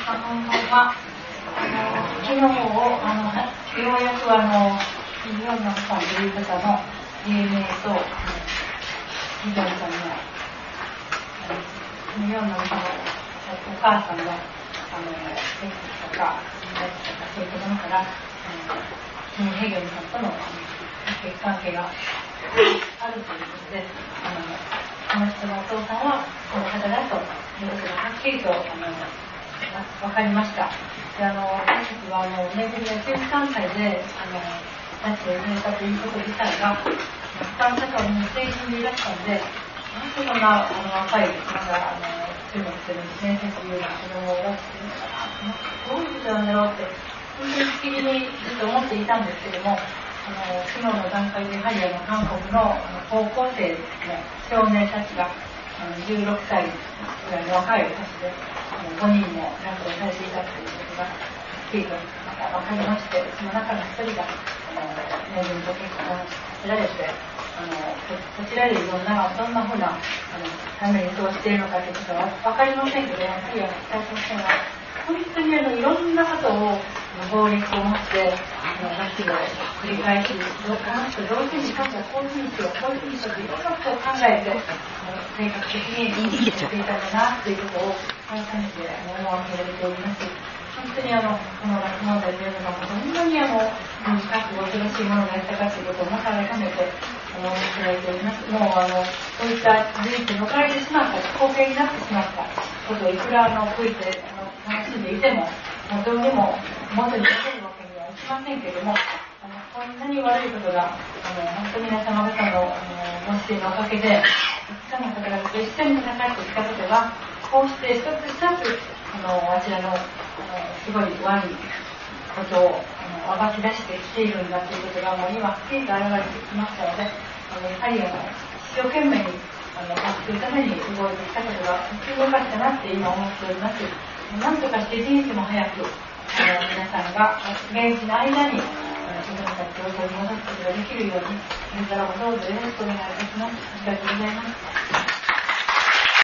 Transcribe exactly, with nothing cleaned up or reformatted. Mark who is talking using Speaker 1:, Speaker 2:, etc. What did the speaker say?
Speaker 1: こんばんは。あの昨日をあのようやくあの四男さんという方の ディーエヌエー と二男さんの四男さんのお母さんのあのセックスとかそういったものからキム・ヘギョンさんとの血関係があるということで、あのこの人のお父さんはこの方だということがはっきりとあの分かりました。であの私たちはあのめぐみがじゅうさんさいであの拉致を入れたということ自体が一般社会の成人でいらしたので、なんでそんなあの若いまだあの中学生の先生というような子供を拉致するのかな、どういうことなんだろうって本当に不思議にずっと思っていたんですけども、あの昨日の段階でやはりあの韓国の高校生の少年たちがあのじゅうろくさいぐらいの若い年であのごにんも拉致をされていたということがはっきりとまた分かりまして、その中の一人が名人と結婚させられて、あのこちらでいろんなどんなふうなあのためにどうしているのかということは分かりませんけど、やはり北朝鮮は本当にあのいろんなことを暴力を持って拉致を繰り返し、この人どういうふうにかつこういうふうにしよう、こういうふうにしようといろんなことを考えて計画的にやっていたんだなということを改めて思わせられております。本当にあのこの拉致問題というのがどんなにあの覚悟恐ろしいものがあったかということをまた改めて思わせられております。もうあのそういった事実を逃れてしまった、公平になってしまったことをいくらあの悔いてあの楽しんでいても、もうどうにも元に戻るわけにはいきませんけれども、あのこんなに悪いことがあの本当に皆様方のご支援のおかげでたくさんの方々と一緒に戦ってきたことがこうして一つ一つあのあちらのすごい悪いことをあの暴き出してきているんだということがもう今はっきりと現れてきましたので、あのやはりあの一生懸命にあの助けるために動いてきたことが本当に良かったなって今思っております。なんとかして一日も早くあの皆さんが現地の間に子どもたちを取り戻すことができるように、これからもどうぞよろしくお願いいたします。ありがとうございます。